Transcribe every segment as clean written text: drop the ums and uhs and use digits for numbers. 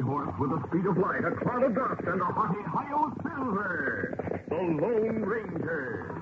gray horse with the speed of light, a cloud of dust, and a hearty Hi-Yo Silver, the Lone Ranger.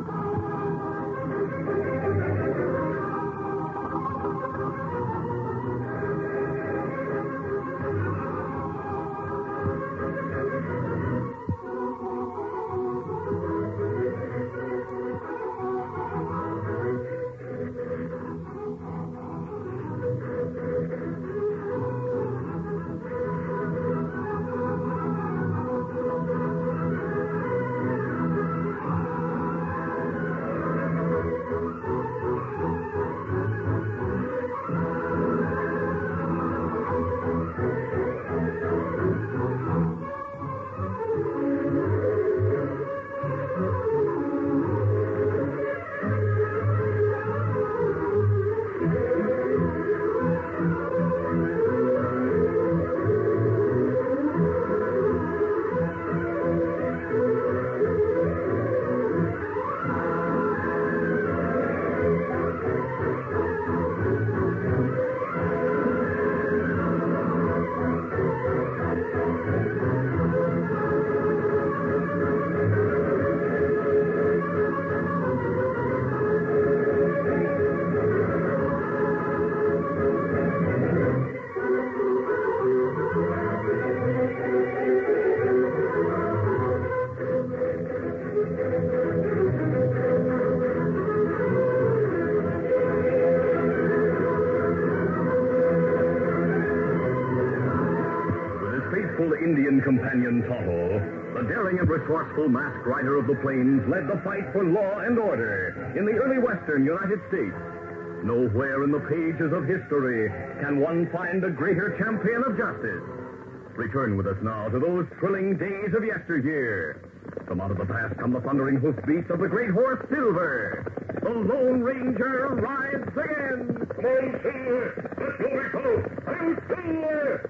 Indian companion Tonto, the daring and resourceful masked rider of the plains, led the fight for law and order in the early western United States. Nowhere in the pages of history can one find a greater champion of justice. Return with us now to those thrilling days of yesteryear. From out of the past come the thundering hoofbeats of the great horse Silver. The Lone Ranger rides again. Come on, Silver. Let's go, we fellows. I'm Silver.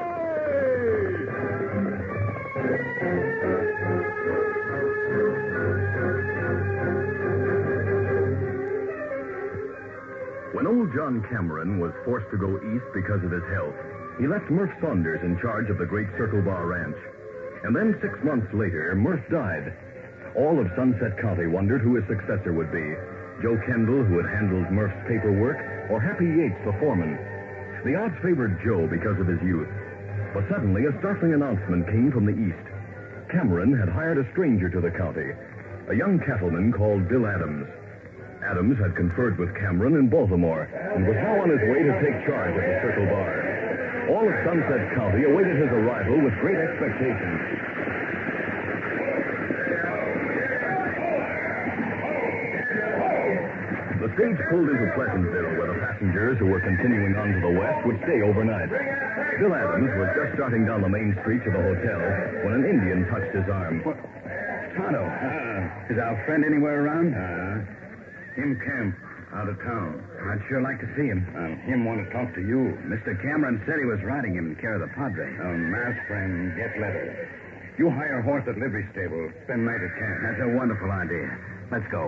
When old John Cameron was forced to go east because of his health, he left Murph Saunders in charge of the Great Circle Bar Ranch. And then 6 months later, Murph died. All of Sunset County wondered who his successor would be. Joe Kendall, who had handled Murph's paperwork, or Happy Yates, the foreman. The odds favored Joe because of his youth. But suddenly, a startling announcement came from the east. Cameron had hired a stranger to the county, a young cattleman called Bill Adams. Adams had conferred with Cameron in Baltimore and was now on his way to take charge at the Circle Bar. All of Sunset County awaited his arrival with great expectation. The stage pulled into Pleasantville, where the passengers who were continuing on to the west would stay overnight. Bill Adams was just starting down the main street to the hotel when an Indian touched his arm. What? Tonto. Is our friend anywhere around? Him camp, out of town. I'd sure like to see him. Him want to talk to you. Mr. Cameron said he was riding him in care of the Padre. Masked friend, get letter. You hire a horse at livery stable. Spend night at camp. That's a wonderful idea. Let's go.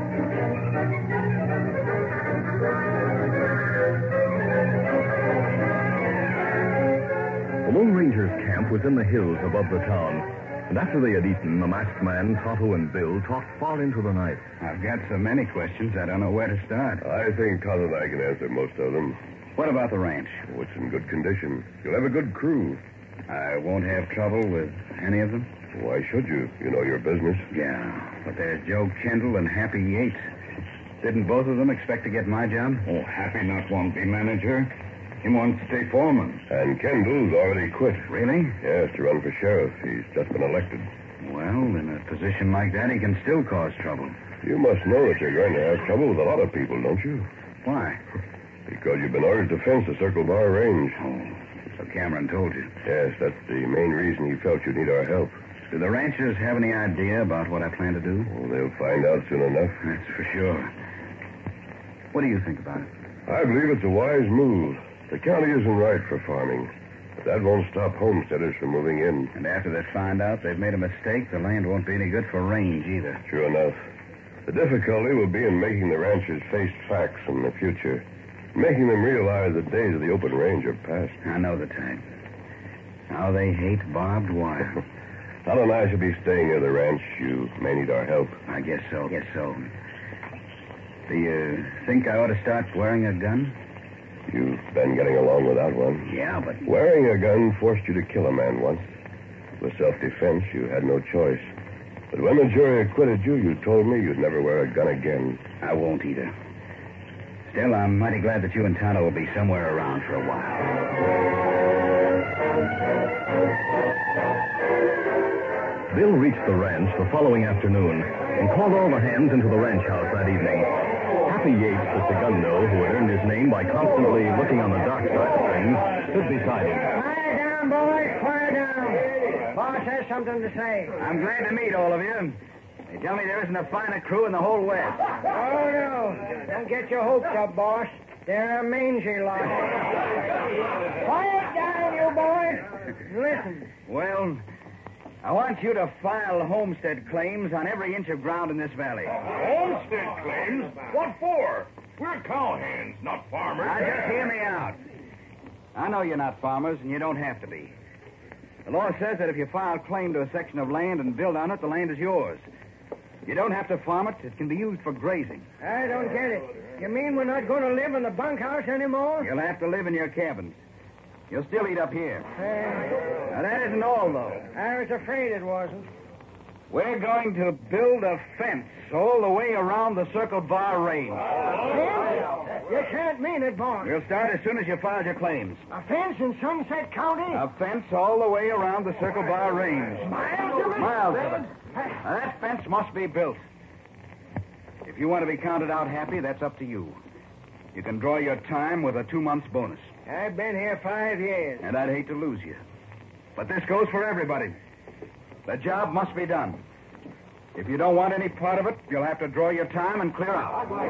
The Lone Ranger's camp was in the hills above the town. And after they had eaten, the masked man, Tonto, and Bill talked far into the night. I've got so many questions, I don't know where to start. I think Tonto and I can answer most of them. What about the ranch? Oh, it's in good condition. You'll have a good crew. I won't have trouble with any of them? Why should you? You know your business. Yeah, but there's Joe Kendall and Happy Yates. Didn't both of them expect to get my job? Oh, Happy not want to be manager. He wants to stay foreman. And Kendall's already quit. Really? Yes, to run for sheriff. He's just been elected. Well, in a position like that, he can still cause trouble. You must know that you're going to have trouble with a lot of people, don't you? Why? Because you've been ordered to fence the Circle Bar Range. Oh, so Cameron told you. Yes, that's the main reason he felt you'd need our help. Do the ranchers have any idea about what I plan to do? Well, they'll find out soon enough. That's for sure. What do you think about it? I believe it's a wise move. The county isn't right for farming. But that won't stop homesteaders from moving in. And after they find out they've made a mistake, the land won't be any good for range either. True enough. The difficulty will be in making the ranchers face facts in the future. Making them realize the days of the open range are past. I know the type. How they hate barbed wire. Tonto and I should be staying near the ranch. You may need our help. I guess so. Do you think I ought to start wearing a gun? You've been getting along without one. Yeah, but... Wearing a gun forced you to kill a man once. For self-defense, you had no choice. But when the jury acquitted you, you told me you'd never wear a gun again. I won't either. Still, I'm mighty glad that you and Tonto will be somewhere around for a while. Bill reached the ranch the following afternoon and called all the hands into the ranch house that evening. Happy Yates, the segundo, who had earned his name by constantly looking on the dark side of things, stood beside him. Quiet down, boys. Quiet down. Boss has something to say. I'm glad to meet all of you. They tell me there isn't a finer crew in the whole West. Oh, no. Don't get your hopes up, boss. They're a mangy lot. Quiet down, you boys. Listen. Well, I want you to file homestead claims on every inch of ground in this valley. Homestead claims? What for? We're cowhands, not farmers. Now, just hear me out. I know you're not farmers, and you don't have to be. The law says that if you file claim to a section of land and build on it, the land is yours. You don't have to farm it. It can be used for grazing. I don't get it. You mean we're not going to live in the bunkhouse anymore? You'll have to live in your cabins. You'll still eat up here. Now, that isn't all, though. I was afraid it wasn't. We're going to build a fence all the way around the Circle Bar Range. Fence? You can't mean it, boss. We'll start as soon as you file your claims. A fence in Sunset County? A fence all the way around the Circle Bar Range. Miles of it? Miles of it. Now, that fence must be built. If you want to be counted out happy, that's up to you. You can draw your time with a 2-month bonus. I've been here 5 years. And I'd hate to lose you. But this goes for everybody. The job must be done. If you don't want any part of it, you'll have to draw your time and clear out. Well,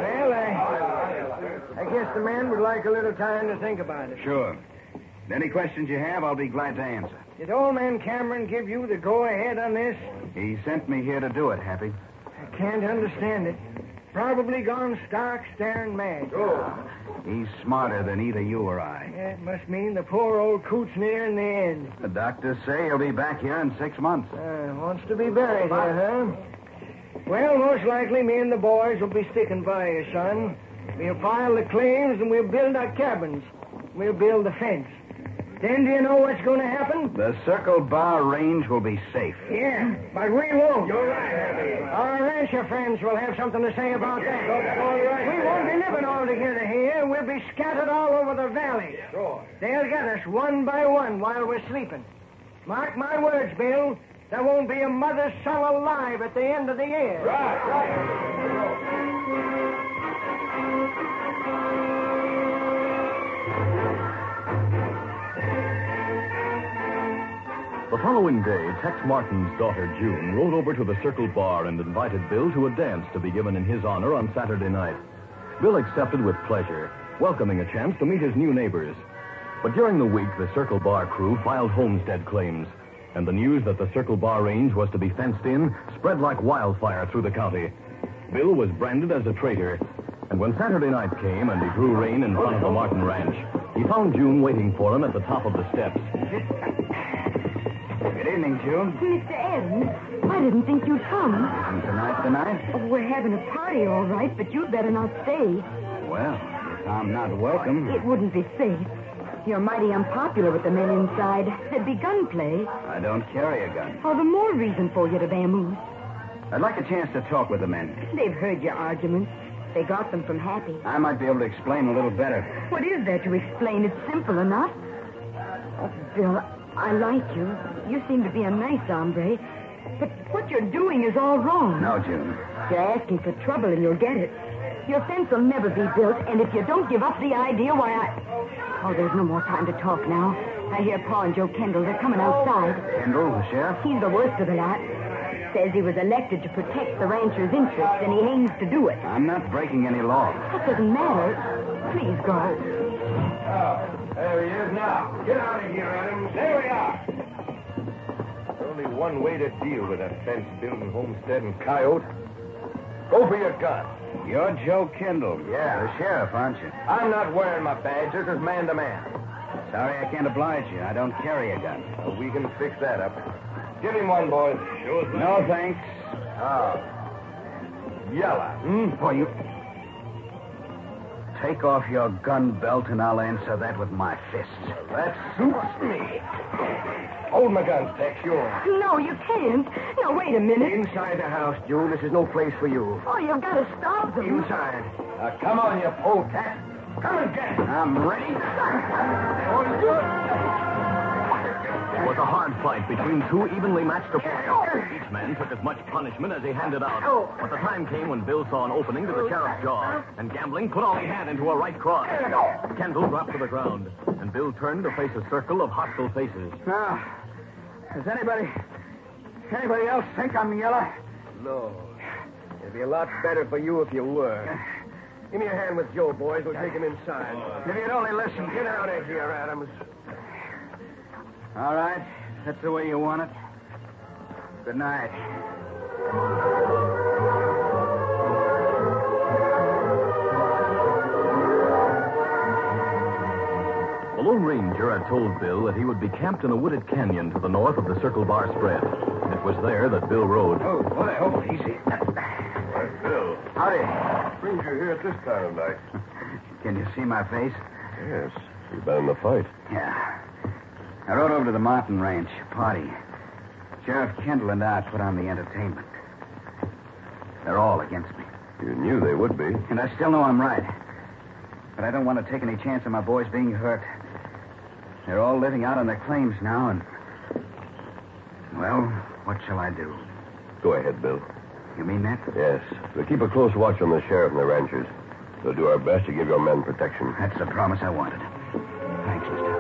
I guess the man would like a little time to think about it. Sure. Any questions you have, I'll be glad to answer. Did old man Cameron give you the go-ahead on this? He sent me here to do it, Happy. I can't understand it. Probably gone stark, staring mad. He's smarter than either you or I. It must mean the poor old coot's nearing the end. The doctors say he'll be back here in 6 months. Wants to be buried here, huh? Well, most likely me and the boys will be sticking by you, son. We'll file the claims and we'll build our cabins. We'll build the fence. Then do you know what's going to happen? The Circle Bar Range will be safe. Yeah, but we won't. You're right. Our rancher friends will have something to say about that. We won't be living all together here. We'll be scattered all over the valley. Sure. They'll get us one by one while we're sleeping. Mark my words, Bill. There won't be a mother's son alive at the end of the year. The following day, Tex Martin's daughter, June, rode over to the Circle Bar and invited Bill to a dance to be given in his honor on Saturday night. Bill accepted with pleasure, welcoming a chance to meet his new neighbors. But during the week, the Circle Bar crew filed homestead claims, and the news that the Circle Bar Range was to be fenced in spread like wildfire through the county. Bill was branded as a traitor, and when Saturday night came and he drew rein in front of the Martin Ranch, he found June waiting for him at the top of the steps. Good evening, June. Mr. Adams, I didn't think you'd come. Isn't tonight's the night? Oh, we're having a party, all right, but you'd better not stay. Well, if I'm not welcome... It wouldn't be safe. You're mighty unpopular with the men inside. There'd be gunplay. I don't carry a gun. All the more reason for you to vamoose. I'd like a chance to talk with the men. They've heard your arguments. They got them from Happy. I might be able to explain a little better. What is there to explain? It's simple enough. Oh, Bill, I like you. You seem to be a nice hombre. But what you're doing is all wrong. No, June. You're asking for trouble and you'll get it. Your fence will never be built, and if you don't give up the idea, why, Oh, there's no more time to talk now. I hear Pa and Joe Kendall. They're coming outside. Kendall, the sheriff? He's the worst of the lot. Says he was elected to protect the rancher's interests, and he aims to do it. I'm not breaking any law. That doesn't matter. Please go. There he is now. Get out of here, Adams. There we are. Only one way to deal with that fence-building homestead and coyote. Go for your gun. You're Joe Kendall. Yeah. The sheriff, aren't you? I'm not wearing my badge. This is man to man. Sorry I can't oblige you. I don't carry a gun. We can fix that up. Give him one, boys. Sure thing. No, thanks. Yella. Boy, you... Take off your gun belt and I'll answer that with my fists. That suits me. Hold my guns, Tex. Yours. No, you can't. No, wait a minute. Inside the house, June. This is no place for you. Oh, you've got to stop them. Inside. Come on, you polecat. Come and get it. I'm ready. It was a hard fight between two evenly matched opponents. Each man took as much punishment as he handed out. But the time came when Bill saw an opening to the sheriff's jaw, and Gambling put all he had into a right cross. Kendall dropped to the ground, and Bill turned to face a circle of hostile faces. Now, does anybody else think I'm yellow? No. It'd be a lot better for you if you were. Give me a hand with Joe, boys. We'll take him inside. If you'd only listen. Get out of here, Adams. All right. That's the way you want it. Good night. The Lone Ranger had told Bill that he would be camped in a wooded canyon to the north of the Circle Bar spread. It was there that Bill rode. Oh, boy, easy. Bill. Howdy. Brings you here at this time of night. Can you see my face? Yes. You've been in the fight. Yeah. I rode over to the Martin Ranch party. Sheriff Kendall and I put on the entertainment. They're all against me. You knew they would be. And I still know I'm right. But I don't want to take any chance of my boys being hurt. They're all living out on their claims now, and... Well, what shall I do? Go ahead, Bill. You mean that? Yes. We'll keep a close watch on the sheriff and the ranchers. We'll do our best to give your men protection. That's the promise I wanted. Thanks, mister.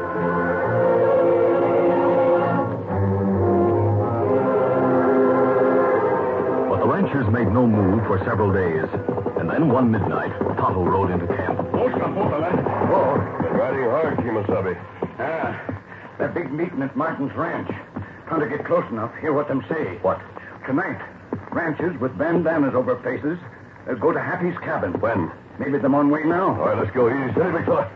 But the ranchers made no move for several days. And then one midnight, Tonto rode into camp. Been riding hard, Kemosabe. That big meeting at Martin's Ranch. Trying to get close enough, hear what them say. What? Tonight, ranchers with bandanas over faces go to Happy's cabin. When? Maybe they're on way now. All right, let's go. Easy, steady, big fella.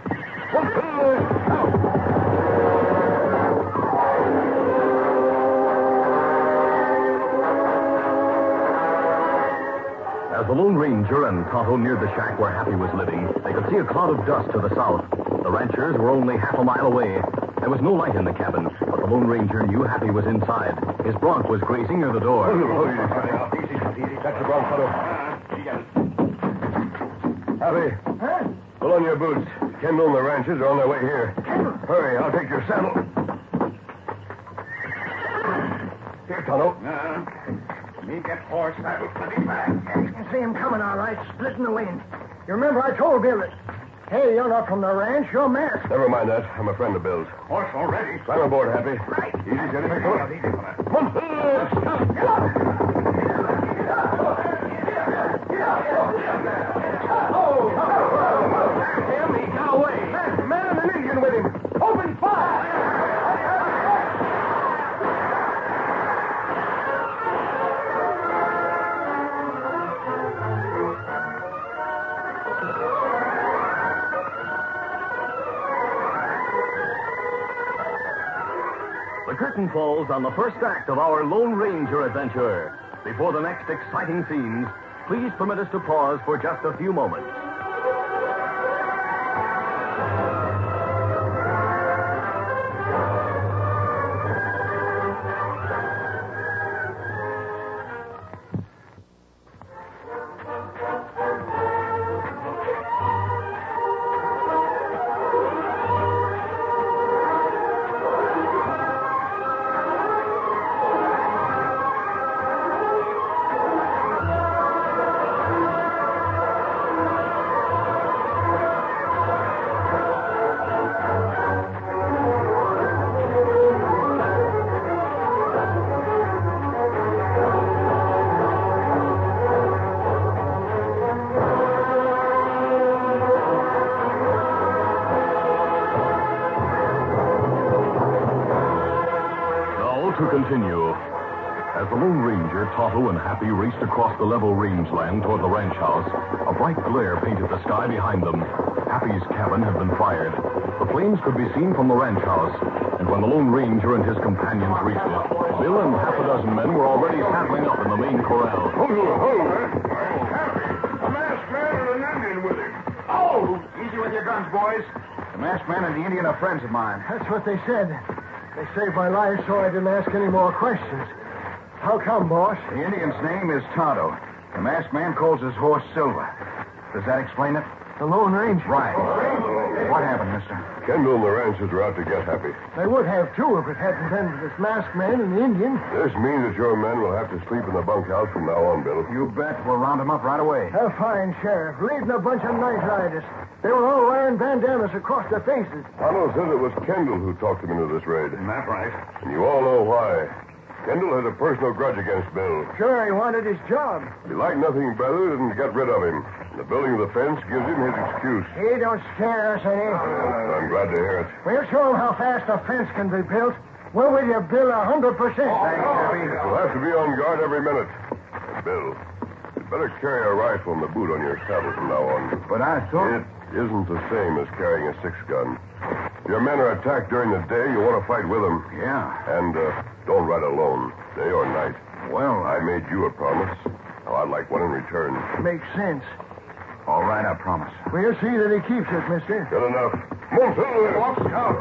As the Lone Ranger and Tonto neared the shack where Happy was living, they could see a cloud of dust to the south. The ranchers were only half a mile away. There was no light in the cabin, but the Lone Ranger knew Happy was inside. His bronc was grazing near the door. Easy. That's the bronc, fellow. Happy. Huh? Pull on your boots. Kendall and the ranchers are on their way here. Kendall? Hurry, I'll take your saddle. Here, Tonto. Me get horse saddle plenty back. You can see him coming, all right, splitting the wind. You remember I told Bill that... Hey, you're not from the ranch. You're masked. Never mind that. I'm a friend of Bill's. Horse already. Climb aboard, Happy. Right. Easy, steady, big fella. Easy, fella. Come Him, he got away. Man and an Indian with him. Open fire! The curtain falls on the first act of our Lone Ranger adventure. Before the next exciting scenes, please permit us to pause for just a few moments. To continue. As the Lone Ranger, Tonto, and Happy raced across the level rangeland toward the ranch house, a bright glare painted the sky behind them. Happy's cabin had been fired. The flames could be seen from the ranch house, and when the Lone Ranger and his companions reached it, Bill and half a dozen men were already saddling up in the main corral. Hold, Happy! A masked man and an Indian with him. Oh! Easy with your guns, boys. The masked man and the Indian are friends of mine. That's what they said. They saved my life, so I didn't ask any more questions. How come, boss? The Indian's name is Tonto. The masked man calls his horse Silver. Does that explain it? The Lone Ranger. Right. What happened, mister? Kendall and the ranchers are out to get Happy. They would have, too, if it hadn't been for this masked man and the Indian. This means that your men will have to sleep in the bunkhouse from now on, Bill. You bet. We'll round them up right away. A fine sheriff, leading a bunch of night riders. They were all wearing bandanas across their faces. Tonto said it was Kendall who talked them into this raid. That's right. And you all know why. Kendall has a personal grudge against Bill. Sure, he wanted his job. He liked nothing better than to get rid of him. And the building of the fence gives him his excuse. He don't scare us any. I'm glad to hear it. We'll show him how fast a fence can be built. We're with you, Bill, 100%. Thanks, Happy. You'll have to be on guard every minute. And Bill, you'd better carry a rifle and the boot on your saddle from now on. But I thought... It isn't the same as carrying a 6-gun. If your men are attacked during the day, you want to fight with them. Yeah. And don't ride alone, day or night. Well, I made you a promise. Now I'd like one in return. Makes sense. All right, I promise. We'll see that he keeps it, mister. Good enough. Come on, Silver. Watch out.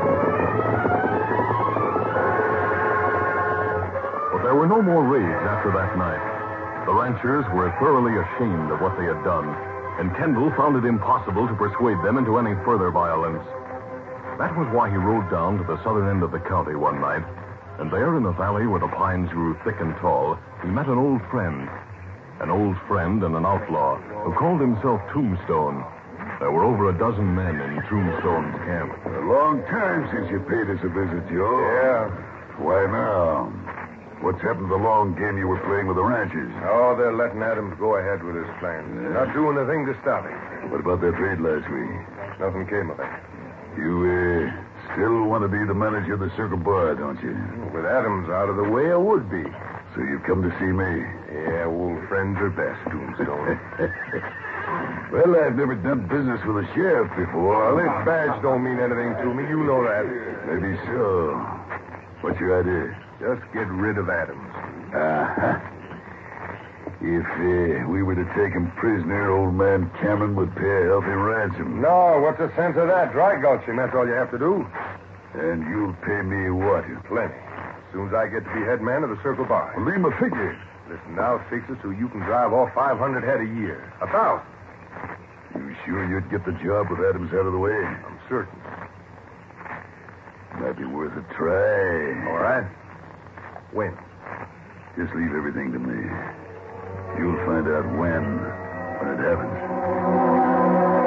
But there were no more raids after that night. The ranchers were thoroughly ashamed of what they had done, and Kendall found it impossible to persuade them into any further violence. That was why he rode down to the southern end of the county one night, and there in the valley where the pines grew thick and tall, he met an old friend. An old friend and an outlaw who called himself Tombstone. There were over a dozen men in Tombstone's camp. A long time since you paid us a visit, Joe. Yeah. Why now? What's happened to the long game you were playing with the ranchers? Oh, they're letting Adams go ahead with his plans. Not doing a thing to stop him. What about that trade last week? Nothing came of it. You, still want to be the manager of the Circle Bar, don't you? With Adams out of the way, I would be. So you've come to see me? Yeah, old friends are best, Tombstone. Well, I've never done business with a sheriff before. Well, this badge don't mean anything to me. You know that. Maybe so. What's your idea? Just get rid of Adams. Uh-huh. If we were to take him prisoner, old man Cameron would pay a healthy ransom. No, what's the sense of that? Dry gulching, that's all you have to do. And you'll pay me what? Plenty. As soon as I get to be head man of the Circle Bar. Well, name a figure. Listen, I'll fix it so you can drive off 500 head a year. 1,000. You sure you'd get the job with Adams out of the way? I'm certain. Might be worth a try. All right. When? Just leave everything to me. You'll find out when it happens.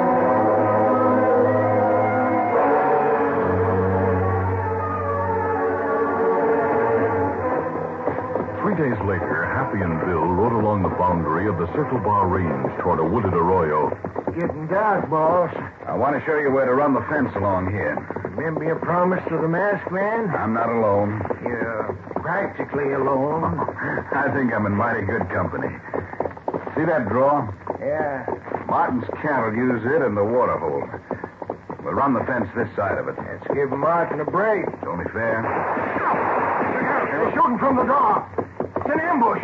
3 days later, Happy and Bill rode along the boundary of the Circle Bar Range toward a wooded arroyo. Getting dark, boss. I want to show you where to run the fence along here. Remember your promise to the masked man? I'm not alone. You're practically alone. I think I'm in mighty good company. See that draw? Yeah. Martin's cattle use it and the water hole. We'll run the fence this side of it. Let's give Martin a break. It's only fair. They're shooting from the door. It's an ambush.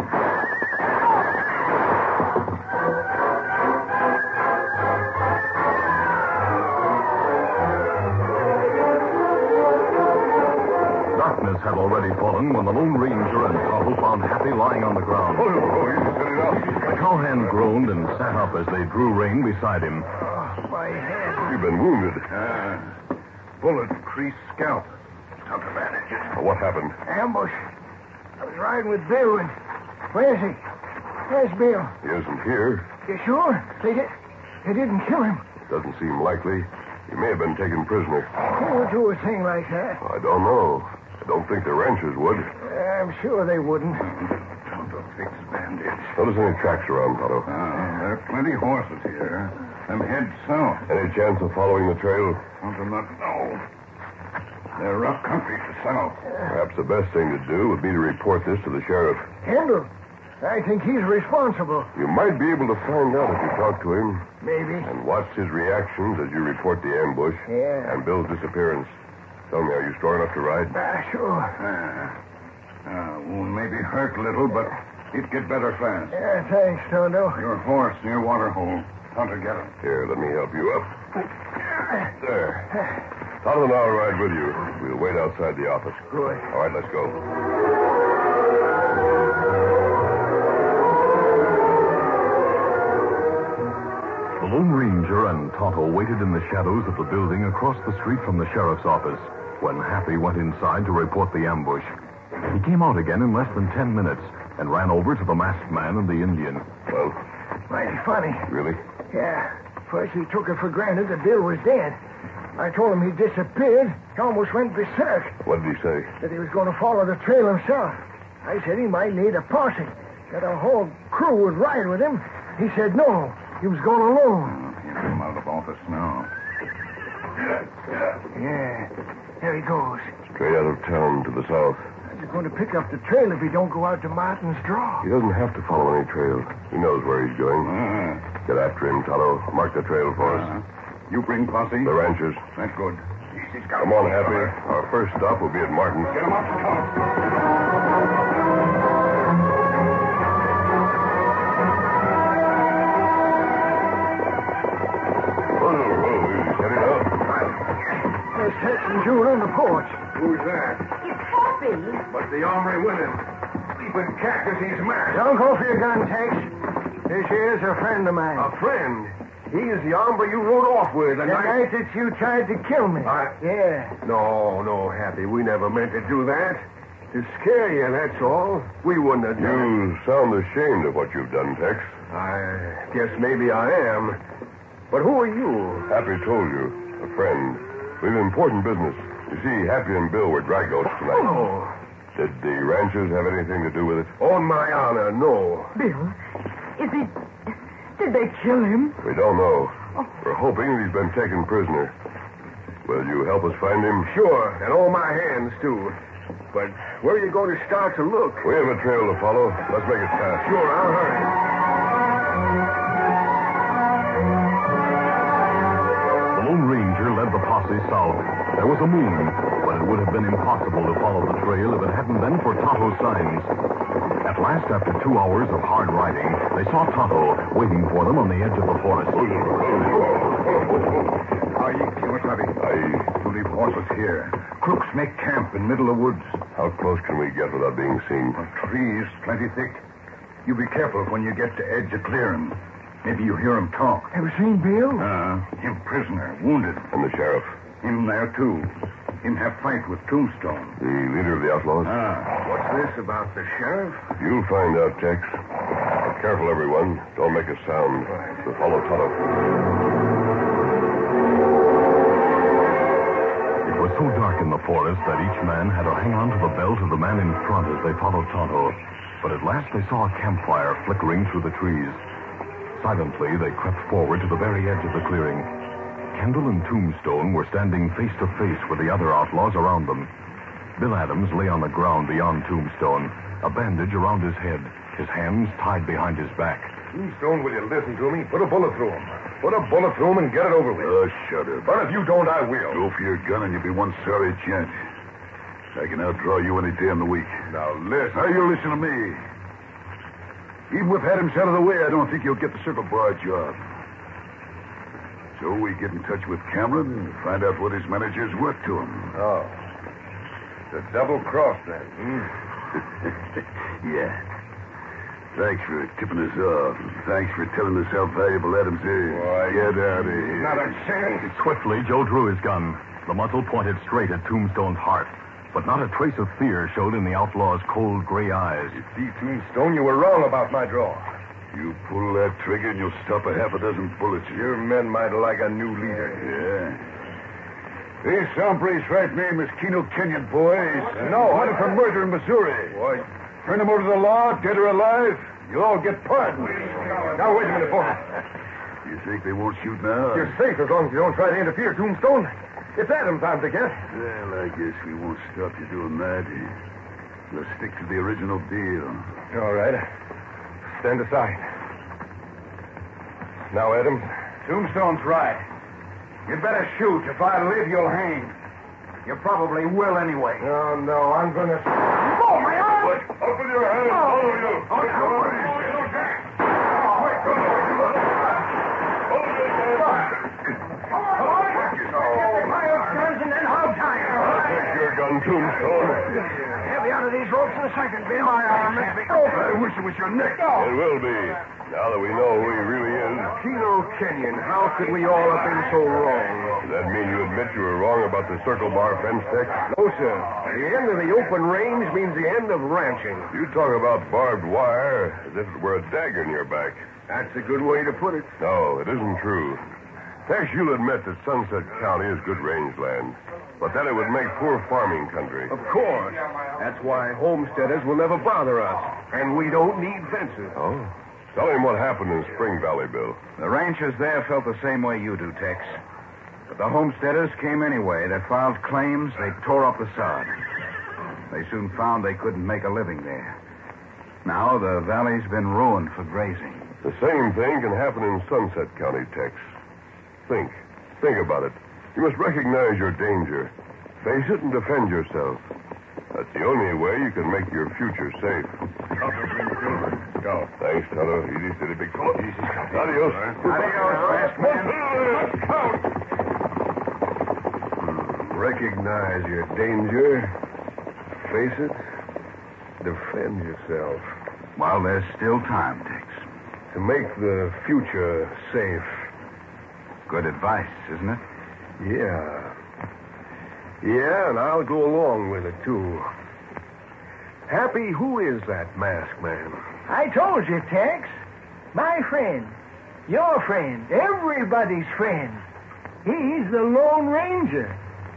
Darkness had already fallen when the Lone Ranger and Tonto found Happy lying on the ground. You set it up. The cowhand groaned and sat up as they drew rein beside him. Oh, my head. You've been wounded. Bullet creased scalp. Took a bandage. What happened? Ambush. I was riding with Bill and... Where's he? Where's Bill? He isn't here. You sure? They didn't kill him. Doesn't seem likely. He may have been taken prisoner. Who would do a thing like that? I don't know. I don't think the ranchers would. I'm sure they wouldn't. Tonto fixed bandage. Notice any tracks around, Tonto? There are plenty horses here. Them head south. Any chance of following the trail? Tonto not know. They're rough country to south. Perhaps the best thing to do would be to report this to the sheriff. Kendall, I think he's responsible. You might be able to find out if you talk to him. Maybe. And watch his reactions as you report the ambush. Yeah. And Bill's disappearance. Tell me, are you strong enough to ride? Sure. Wound may be hurt a little, but it'd get better fast. Yeah, thanks, Tonto. Your horse near Waterhole. Hunter, get him. Here, let me help you up. There. Tonto and I'll ride with you. We'll wait outside the office. Good. All right, let's go. The Lone Ranger and Tonto waited in the shadows of the building across the street from the sheriff's office when Happy went inside to report the ambush. He came out again in less than 10 minutes and ran over to the masked man and the Indian. Well, Mighty funny. really? Yeah. First he took it for granted that Bill was dead. I told him he disappeared. He almost went berserk. What did he say? That he was going to follow the trail himself. I said he might need a posse. That a whole crew would ride with him. He said no. He was going alone. He'll come out of office now. Yeah. There he goes. Straight out of town to the south. He's going to pick up the trail if he don't go out to Martin's Draw. He doesn't have to follow any trail. He knows where he's going. Get after him, Tonto. Mark the trail for us. You bring posse? The ranchers. That's good. He's got Come on, Happy. Our first stop will be at Martin's. Get him up, Scout. Steady now. There's Tex and June on the porch. Who's that? It's Happy. But the hombre with him. Keeping cactus, he's mad. Don't go for your gun, Tex. This here's a friend of mine. A friend? He's the hombre you rode off with The night that you tried to kill me. Yeah. No, Happy. We never meant to do that. To scare you, that's all. We wouldn't have done You sound ashamed of what you've done, Tex. it. I guess maybe I am. But who are you? Happy told you. A friend. We've important business. You see, Happy and Bill were drag outs tonight. Oh. Did the ranchers have anything to do with it? On my honor, no. Bill, is he... Did they kill him? We don't know. We're hoping he's been taken prisoner. Will you help us find him? Sure, and all my hands, too. But where are you going to start to look? We have a trail to follow. Let's make it fast. Sure, I'll hurry. The Lone Ranger led the posse south. There was a moon, but it would have been impossible to follow the trail if it hadn't been for Tonto's signs. At last, after 2 hours of hard riding, they saw Tonto waiting for them on the edge of the forest. I believe horses here. Crooks make camp in middle of woods. How close can we get without being seen? Trees plenty thick. You be careful when you get to edge of clearing. Maybe you hear him talk. Have you seen Bill? Him prisoner, wounded. And the sheriff? Him there, too. Him have fight with Tombstone. The leader of the outlaws? What's this about the sheriff? You'll find out, Tex. Be careful, everyone. Don't make a sound. We'll follow Tonto. It was so dark in the forest that each man had to hang on to the belt of the man in front as they followed Tonto. But at last they saw a campfire flickering through the trees. Silently, they crept forward to the very edge of the clearing. Kendall and Tombstone were standing face to face with the other outlaws around them. Bill Adams lay on the ground beyond Tombstone, a bandage around his head, his hands tied behind his back. Tombstone, will you listen to me? Put a bullet through him. Put a bullet through him and get it over with. Shut up. But if you don't, I will. Go for your gun and you'll be one sorry gent. I can outdraw you any day in the week. Now, listen. Now, you listen to me. Even with Adams out of the way, I don't think you'll get the Circle Bar job. So we get in touch with Cameron and find out what his manager's worth to him. Oh. The double cross, then. Yeah. Thanks for tipping us off. Thanks for telling us how valuable Adams is. Why, get out of here. Not a chance. Swiftly, Joe drew his gun. The muzzle pointed straight at Tombstone's heart. But not a trace of fear showed in the outlaw's cold gray eyes. You see, Tombstone, you were wrong about my draw. You pull that trigger and you'll stop a half a dozen bullets. Your men might like a new leader. Yeah. This hombre's right name is Keno Kenyon, boys. No. Wanted for murder in Missouri. Boy. Turn him over to the law, dead or alive. You'll all get pardoned. Now, wait a minute, boy. You think they won't shoot now? You're safe as long as you don't try to interfere, Tombstone. It's Adams, I'm to guess. Well, I guess we won't stop you doing that. We'll stick to the original deal. All right. Stand aside. Now, Adams. Tombstone's right. You'd better shoot. If I live, you'll hang. You probably will anyway. Oh, no, I'm going to... Oh, my arm! What? Up with your hands, all of you. Oh, Take your gun, Tombstone. Heavy out of these ropes in a second, Bill. My arm is big. I wish it was your neck. It will be. Now that we know who he really is. Keno Kenyon, how could we all have been so wrong? Does that mean you admit you were wrong about the circle bar fence, Tex? No, sir. The end of the open range means the end of ranching. You talk about barbed wire as if it were a dagger in your back. That's a good way to put it. No, it isn't true. Tex, you'll admit that Sunset County is good rangeland, but that it would make poor farming country. Of course. That's why homesteaders will never bother us. And we don't need fences. Oh? Tell him what happened in Spring Valley, Bill. The ranchers there felt the same way you do, Tex. But the homesteaders came anyway. They filed claims. They tore up the sod. They soon found they couldn't make a living there. Now the valley's been ruined for grazing. The same thing can happen in Sunset County, Tex. Think about it. You must recognize your danger. Face it and defend yourself. That's the only way you can make your future safe. Go. Thanks, Tonto. Easy, steady, big fella. Easy. Adios. Adios, fast man. Recognize your danger. Face it. Defend yourself. Well, there's still time, Tex. To make the future safe. Good advice, isn't it? Yeah. Yeah, and I'll go along with it, too. Happy, who is that masked man? I told you, Tex. My friend. Your friend. Everybody's friend. He's the Lone Ranger.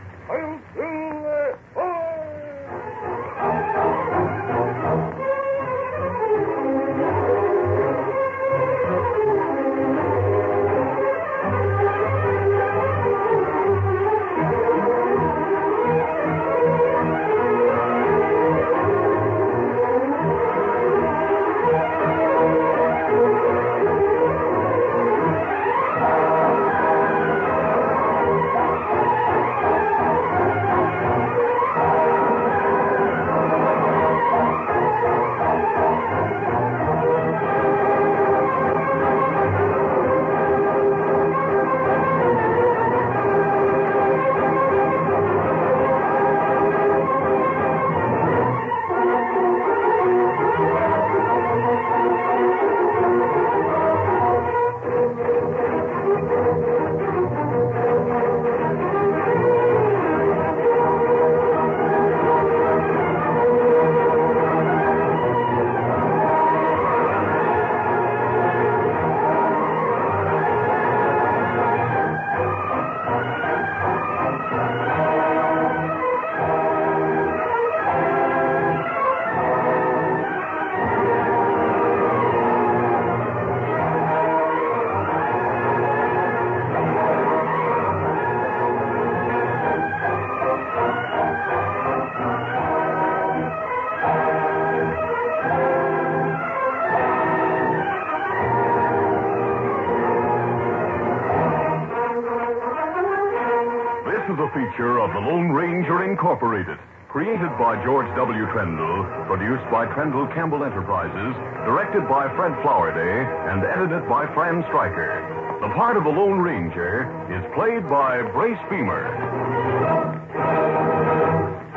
Feature of the Lone Ranger Incorporated. Created by George W. Trendle, produced by Trendle Campbell Enterprises, directed by Fred Flowerday, and edited by Fran Stryker. The part of the Lone Ranger is played by Brace Beamer.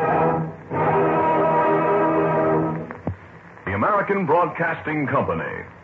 The American Broadcasting Company.